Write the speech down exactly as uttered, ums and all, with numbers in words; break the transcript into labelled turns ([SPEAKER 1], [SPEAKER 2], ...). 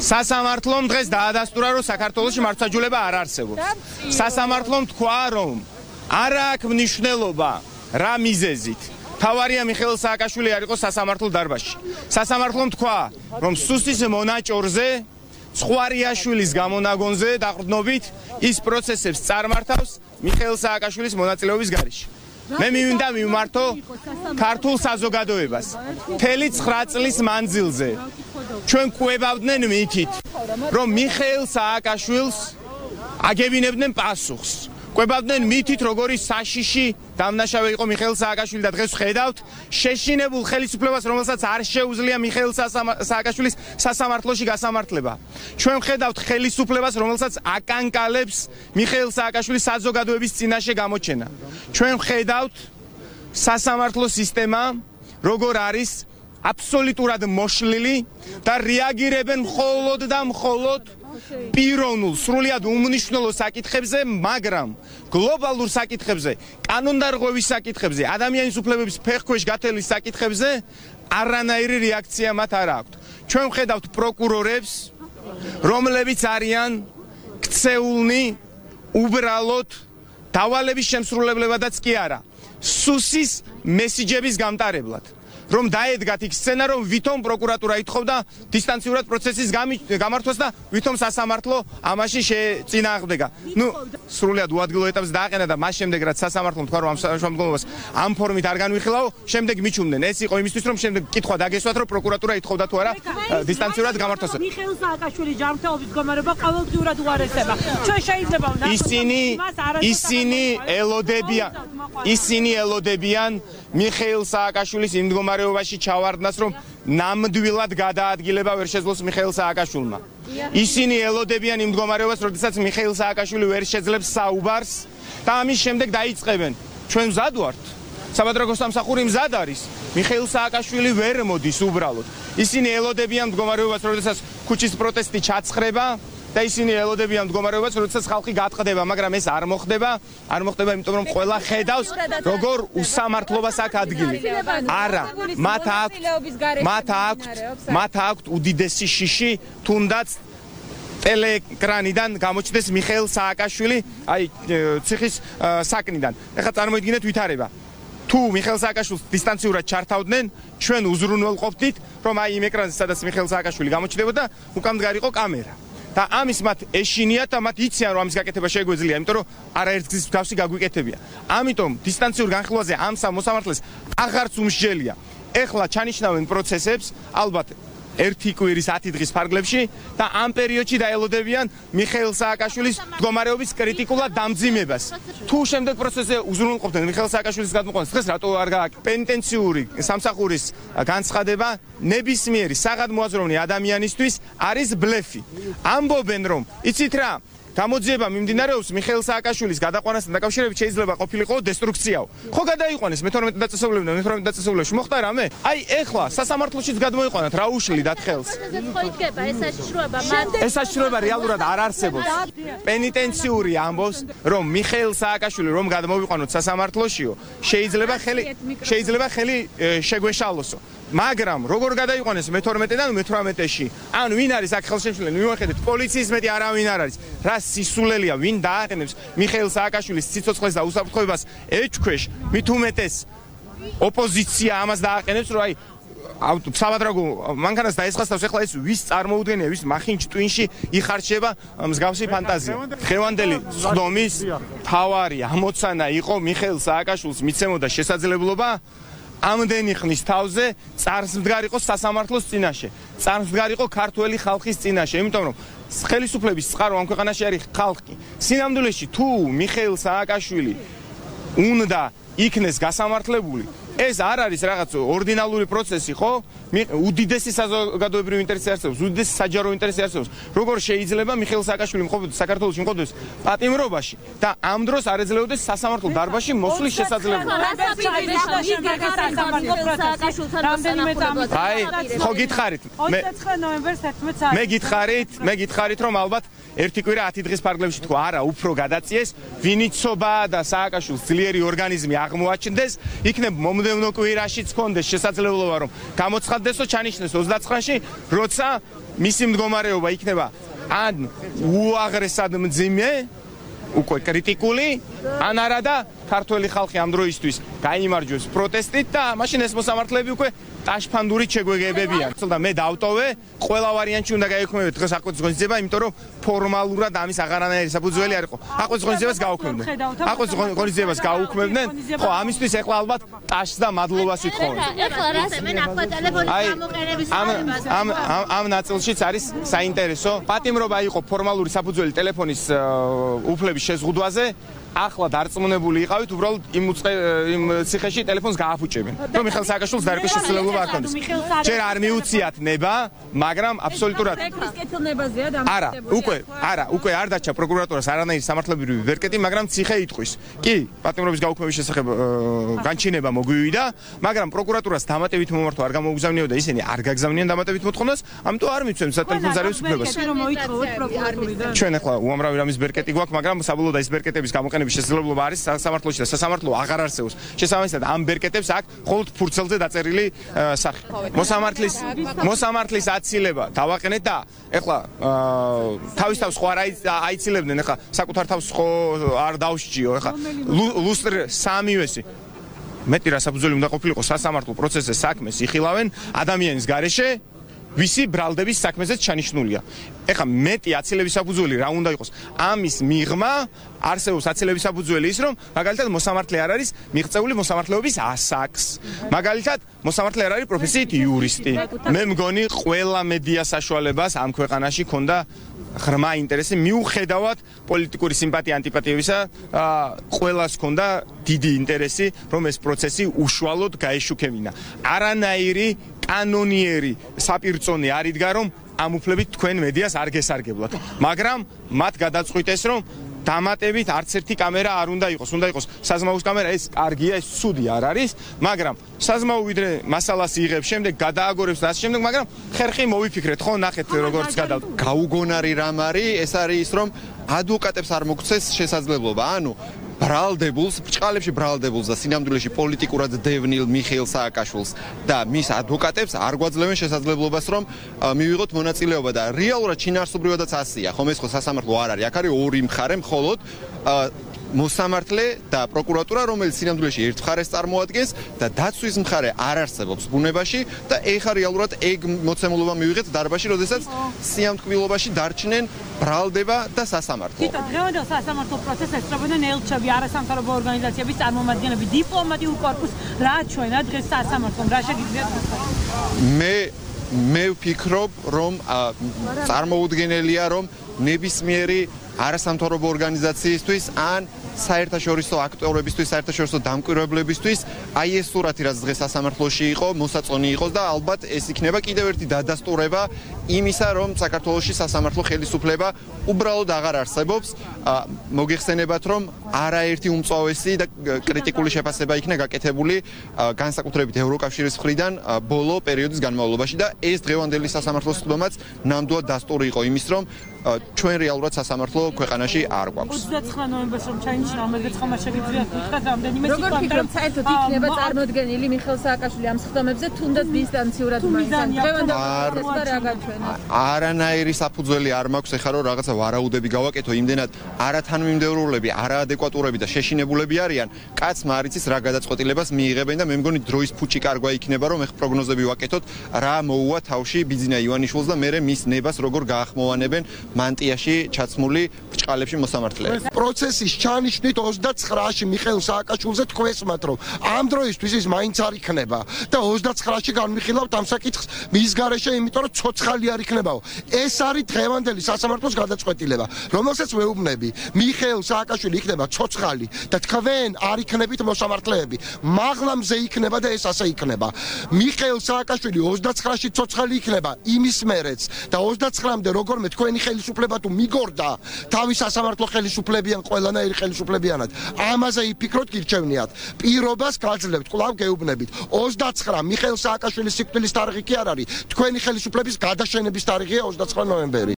[SPEAKER 1] სასამართლომ დღეს დაადასტურა, რომ საქართველოში მართლმსაჯულება არ არსებობს. სასამართლომ თქვა, რომ არ აქვს მნიშვნელობა რა მიზეზით. თავარია მიხეილ სააკაშვილი არ იყო სასამართლო დარბაზში. სასამართლომ თქვა, რომ სუსტის მონაჭორზე ცხვარიაშვილის გამონაგონზე დაყრდნობით ის პროცესებს წარმართავს მიხეილ სააკაშვილის მონაწილეობის გარეშე. მე მინდა მივმართო ქართულ საზოგადოებას. მთელი ცხრა წლის მანძილზე ჩვენ კვებავდნენ მითით, რომ მიხეილ სააკაშვილს აგებინებდნენ პასუხს. კვებავდნენ მითით, როგორი საშიში დამნაშავე იყო მიხეილ სააკაშვილი და დღეს ხედავთ შეშინებულ ხელისუფლებას, რომელსაც არ შეუძლია მიხეილ სააკაშვილის სასამართლოში გასამართლება. ჩვენ ხედავთ ხელისუფლებას, რომელსაც აკანკალებს მიხეილ სააკაშვილის საზოგადოების წინაშე გამოჩენა. ჩვენ ხედავთ სასამართლო სისტემა, როგორ არის აბსოლუტურად მოშლილი და რეაგირებენ მხოლოდ და მხოლოდ პიროვნულ, სრულიად უმნიშვნელო საკითხებზე, მაგრამ გლობალურ საკითხებზე, კანონდარღვევის საკითხებზე, ადამიანის უფლებების ფეხქვეშ გათელის საკითხებზე არანაირი რეაქცია მათ არ აქვთ. ჩვენ ვხედავთ პროკურორებს, რომლებიც არიან ქცეულნი უბრალოდ დავალების შემსრულებლებადაც კი არა, სუსის მესიჯების გამტარებლად. რომ დაედგათ იქ სცენა, რომ ვითომ პროკურატურა ითხოვდა დისტანციურად პროცესის გამართვას და ვითომ სასამართლო ამაში შეწინააღმდეგა. ნუ სრულიად უადგილო ეტაპზე დააყენა და მას შემდეგ რაც სასამართლომ თქვა, რომ ამ შემდგომობას ამ ფორმით არ განვიხილავ, შემდეგ მიჩუმდნენ. ეს იყო იმისთვის, რომ შემდეგ კითხვა დაგესვათ, რომ პროკურატურა ითხოვდა თუ არა დისტანციურად გამართვას.
[SPEAKER 2] მიხეილ სააკაშვილის ჯანმრთელობის მდგომარეობა ყოველდღიურად უარესდება. ჩვენ შეიძლება უნდა
[SPEAKER 1] ისინი ისინი ელოდებიან ისინი ელოდებიან მიხეილ სააკაშვილის იმ მდგომარეობაში ჩავარდნას, რომ ნამდვილად გადაადგილება ვერ შეძლოს მიხეილ სააკაშვილმა. ისინი ელოდებიან იმ მდგომარეობას, როდესაც მიხეილ სააკაშვილი ვერ შეძლებს საუბარს და ამის შემდეგ დაიწყებენ. ჩვენ მზად ვართ. საბადრაგოს სამსახური მზად არის. მიხეილ სააკაშვილი ვერ მოდის უბრალოდ. ისინი ელოდებიან მდგომარეობას, როდესაც ქუჩის პროტესტი ჩაცხრება და ისინი ელოდებიან მდგომარეობას, როდესაც ხალხი გატყდება, მაგრამ ეს არ მოხდება, არ მოხდება, იმიტომ რომ ყველა ხედავს, როგორ უსამართლობას აქვს ადგილი. არა, მათ აქვთ, მათ აქვთ, მათ აქვთ უდიდესი შიში, თუნდაც ტელეეკრანიდან გამოჩნდეს მიხეილ სააკაშვილი, აი ციხის საკნიდან. ეხლა წარმოიდგინეთ ვითარება. თუ მიხეილ სააკაშვილს დისტანციურად ჩართავდნენ, ჩვენ უზრუნველყოფდით, რომ აი იმ ეკრანზე, სადაც მიხეილ სააკაშვილი გამოჩნდებოდა, უკან მდგარიყო კამერა. და ამის მათ ეშინიათ და მათ იციან, რომ ამის გაკეთება შეგვეძლია, იმიტომ რომ არაერთ გზის მსგავსი გაგვიკეთებია. ამიტომ დისტანციურ განხილვაზე ამ სამოსამართლეს აღარც უმსჯელია. ეხლა ჩანიშნავენ პროცესებს, ალბათ ერთი კვირის ათი დღის ფარგლებში და ამ პერიოდში დაელოდებიან მიხეილ სააკაშვილის მდგომარეობის კრიტიკულად დამძიმებას. თუ შემდეგ პროცესზე უზრუნველყოფდნენ მიხეილ სააკაშვილის გადმოყვანას, დღეს რატო არ გააკეთეს პენიტენციური სამსახურის განცხადება ნებისმიერი საღადმოაზროვნე ადამიანისთვის არის ბლეფი. ამბობენ, რომ იცით რა, გამოძიება მიმდინარეობს მიხეილ სააკაშვილის გადაყვანასთან დაკავშირებით შეიძლება ყოფილიყო დესტრუქციაო. ხო გადაიყვანეს მეთორმეტე დაწესებულებიდან მეთორმეტე დაწესებულებაში მოხდა რამე? აი ეხლა სასამართლოშიც გადმოიყვანათ რა უშლიდათ ხელს. ეს საშიშროება რეალურად არ არსებობს. პენიტენციური ამბობს, რომ მიხეილ სააკაშვილი რომ გადმოვიყვანოთ სასამართლოშიო, შეიძლება ხელი შეიძლება ხელი შეგვეშალოსო. მაგრამ როგორ გადაიყვანეს მეთორმეტედან მეთვრამეტეში? ან ვინ არის აქ ხელშემშლელი? მივახედეთ, პოლიციის მეტი არავინ არ არის. რა სისულელია, ვინ დააყენებს მიხეილ სააკაშვილის სიცოცხლეს და უსაფრთხოებას ეჭქვეშ, მით უმეტეს ოპოზიცია ამას დააყენებს, რომ აი საბადრაგო მანქანას დაესხასთავს, ეხლა ეს ვის წარმოუდგენია, ვის მახინჯ ტვინში იხარჩება მსგავსი ფანტაზია. დღევანდელი სხდომის მთავარი ამოცანა იყო მიხეილ სააკაშვილს მიცემოდა შესაძლებლობა ამდენი ხნის თავზე წარს მდგარიყო სასამართლოს წინაშე, წარს მდგარიყო ქართველი ხალხის წინაშე, იმიტომ რომ ხელისუფლების წყარო ამ ქვეყანაში არის ხალხი. სინამდვილეში თუ მიხეილ სააკაშვილი უნდა იქნეს გასამართლებული, ეს არ არის რაღაც ორდინალური პროცესი, ხო? უდიდესი საზოგადოებრივი ინტერესი არსებობს, უდიდესი საჯარო ინტერესი არსებობს. როგორ შეიძლება მიხეილ სააკაშვილი მყოფდეს საქართველოში, მყოფდეს პატიმრობაში და ამ დროს არ ეძლეოდეს სასამართლო დარბაზში მოსვლის შესაძლებლობა. აი, ხო გითხარით? მე გითხარით, მე გითხარით, რომ ალბათ ერთი კვირა ათი დღის ფარგლებში თქვა, არა, უფრო გადაწიეს, ვინიცობა და სააკაშვილს ძლიერი ორგანიზმი აღმოაჩნდეს, იქნებ მომდევნო კვირაშიც ჰქონდეს შესაძლებლობა, რომ გამოცხადდეს გრძელდებსო ჩანიშნეს ოცდაცხრაში, როცა მისი მდგომარეობა იქნება ან უაღრესად მძიმე, უკვე კრიტიკული, ან არა და ქართველი ხალხი ამ დროისთვის გაიმარჯვებს პროტესტით და მაშინ ეს მოსამართლეები უკვე ტაშფანდურით შეგვეგებებიან. და მე დავტოვე, ყველა ვარიანტი უნდა გაიქმნებოდეთ დღეს აყვეთის ღონისძიება, იმიტომ რომ ფორმალურად ამის აღარანაირი საფუძველი არ იყო. აყვეთის ღონისძიებას გაუქმებდნენ. აყვეთის ღონისძიებას გაუქმებდნენ. ხო, ამისთვის ეხლა ალბათ ტაშს და მადლობას ვითხოვენ.
[SPEAKER 3] ეხლა რას მე ნახვა ტელეფონის გამოყენების
[SPEAKER 1] ამ ამ ამ ნაწილშიც არის საინტერესო. პატიმრობა იყო ფორმალური საფუძველი ტელეფონის უფლების შეზღუდვაზე. ახლა დარწმუნებული იყავით, უბრალოდ იმ იმ ციხეში ტელეფონს გააფუჭებენ. რომ მიხეილ სააკაშვილს დარეკვის შესაძლებლობა არ ქონდეს. ჯერ არ მიუციათ ნება, მაგრამ აბსოლუტურად
[SPEAKER 2] ფეხის კეთილნებაზეა დამოკიდებული.
[SPEAKER 1] არა, უკვე, არა, უკვე არ დარჩა პროკურატურას არანაირი სამართლებრივი ვერკეტი, მაგრამ ციხე იტყვის. კი, პატიმრობის გაუქმების შესახებ განჩინება მოგვივიდა, მაგრამ პროკურატურას დამატებით მომართვა არ გამოუგზავნიოდა, ისინი არ გაგზავნიან დამატებით მოთხოვნას, ამიტომ არ მიცემს სატელეფონო ზარების უფლებას. ჩვენ ახლა უამრავი რამის ვერკეტი გვაქვს, მაგრამ საბოლოოდ ის ვერკეტების გამოყენება შესაძლებლობა არის სამართლოში და სასამართლო აღარ არსებობს. შესაბამისად ამ ბერკეტებს აქ მხოლოდ ფურცელზე დაწერილი სახე. მოსამართლის მოსამართლის აცილება დავაყენეთ და ეხლა თავის თავს ხო არ აიცილებდნენ, ეხლა საკუთარ თავს ხო არ დავსჯიო, ეხლა ლუსტრ სამივესი მეტი რა საფუძველი უნდა ყოფილიყო სასამართლო პროცესზე საქმეს იხილავენ ადამიანის გარეშე ვისი ბრალდების საქმეზეც ჩანიშნულია. ეხლა მეტი აცილების საფუძველი რა უნდა იყოს? ამის მიღმა არსებობს აცილების საფუძველი ის, რომ მაგალითად მოსამართლე არ არის მიღწეული მოსამართლეობის ასაკს. მაგალითად მოსამართლე არ არის პროფესიით იურისტი. მე მგონი ყველა მედია საშუალებას ამ ქვეყანაში ქონდა ღრმა ინტერესი მიუხედავად პოლიტიკური სიმპათია ანტიპათიებისა, ყველას ქონდა დიდი ინტერესი, რომ ეს პროცესი უშუალოდ გაეშუქებინა. არანაირი კანონიერი საპირწონე არ იდგა, რომ ამ უფლებით თქვენ მედიას არ გესარგებლოთ. მაგრამ მათ გადაწყვიტეს, რომ დამატებით არც ერთი კამერა არ უნდა იყოს. უნდა იყოს საზმაოს კამერა, ეს კარგია, ეს ცუდი არ არის, მაგრამ საზმაო ვიდრე მასალას იღებს, შემდეგ გადააგორებს და ასე შემდეგ, მაგრამ ხერხი მოვიფიქრეთ, ხო, ნახეთ როგორც გადავ.
[SPEAKER 4] გაუგონარი რამ არის, ეს არის ის, რომ ადვოკატებს არ მოგცეს შესაძლებლობა, ანუ ბრალდებულს, ბრჭყალებში ბრალდებულს და სინამდვილეში პოლიტიკურად დევნილ მიხეილ სააკაშვილს და მის ადვოკატებს არ გვაძლევენ შესაძლებლობას, რომ მივიღოთ მონაწილეობა და რეალურად შინაარსობრივადაც ასია. ხომ ეს ხო სასამართლო არ არის, აქ არის ორი მხარე მხოლოდ მოსამართლე და პროკურატურა, რომელიც სინამდვილეში ერთ მხარეს წარმოადგენს და დაცვის მხარე არ არსებობს ბუნებაში და ეხა რეალურად ეგ მოცემულობა მივიღეთ დარბაზში, როდესაც სიამტკბილობაში დარჩნენ ბრალდება და სასამართლო.
[SPEAKER 2] თვითონ დღევანდელ სასამართლო პროცესს ესწრებოდნენ ელჩები, არასამთავრობო ორგანიზაციების წარმომადგენლები, დიპლომატიურ კორპუსს. რა ჩვენა დღეს სასამართლომ, რა შეგიძლიათ გითხრათ?
[SPEAKER 4] მე მე ვფიქრობ, რომ წარმოუდგენელია, რომ ნებისმიერი არასამთავრობო ორგანიზაციისთვის ან საერთაშორისო აქტორებისთვის, საერთაშორისო დამკვირვებლებისთვის აი ეს სურათი, რაც დღეს სასამართლოში იყო, მოსაწონი იყოს და ალბათ ეს იქნება კიდევ ერთი დადასტურება იმისა, რომ საქართველოში სასამართლო ხელისუფლება უბრალოდ აღარ არსებობს. მოგეხსენებათ, რომ არაერთი უმწვავესი და კრიტიკული შეფასება იქნა გაკეთებული განსაკუთრებით ევროკავშირის მხრიდან ბოლო პერიოდის განმავლობაში და ეს დღევანდელი სასამართლოს ხდომაც ნამდვილად დასტური იყო იმის, რომ ჩვენ რეალურად სასამართლო ქვეყანაში არ გვაქვს.
[SPEAKER 2] ოცდაცხრა ნოემბერს რომ ჩაინიშნა, ამაზე ხომ შეგიძლიათ გითხრათ რამდენიმე სიტყვა?
[SPEAKER 5] როგორ ფიქრობთ, საერთოდ იქნება წარმოდგენილი მიხეილ სააკაშვილი ამ ხდომებზე, თუნდაც დისტანციურად მაინც?
[SPEAKER 4] არანაირი საფუძველი არ მაქვს ეხლა რომ რაღაცა ვარაუდები გავაკეთო, იმდენად არათანმიმდევრულები, არაადეკვატურები და შეშინებულები არიან, კაცმა არ იცის რა გადაწყვეტილებას მიიღებენ და მე მგონი დროის ფუჭი კარგვა იქნება, რომ ეხ პროგნოზები ვაკეთოთ, რა მოუვა თავში ბიძინა ივანიშვილს და მერე მის ნებას როგორ გაახმოვანებენ მანტიაში ჩაცმული ბრჭყალებში მოსამართლეები.
[SPEAKER 6] პროცესის ჩანიშნით ოცდაცხრაში მიხეილ სააკაშვილზე თქვესმათ, რომ ამ დროისთვის ის მაინც არ იქნება და ოცდაცხრაში განვიხილავთ ამ საკითხს მის გარეშე, იმიტომ რომ ცოცხალი არ იქნებაო. ეს არის დღევანდელი სასამართლოს გადაწყვეტილება, რომელსაც ვეუბნები. მიხეილ სააკაშვილი იქნება ცოცხალი და თქვენ არ იქნებით მოსამართლეები. მაღლა მზე იქნება და ეს ასე იქნება. მიხეილ სააკაშვილი ოცდაცხრაში ცოცხალი იქნება იმის მერეც და ოცდაცხრამდე როგორმე თქვენი ხელისუფლება თუ მიგორდა თავის სასამართლო ხელისუფლებიან ყველანაირი ხელისუფლებიანად, ამაზე იფიქროთ, გირჩევნიათ. პირობას გაძლევთ, კვლავ გეუბნებით. ოცდაცხრა მიხეილ სააკაშვილის სიკვდილის თარიღი კი არ არის, თქვენი ხელისუფლების გადაშენების თარიღია ოცდაცხრა ნოემბერი.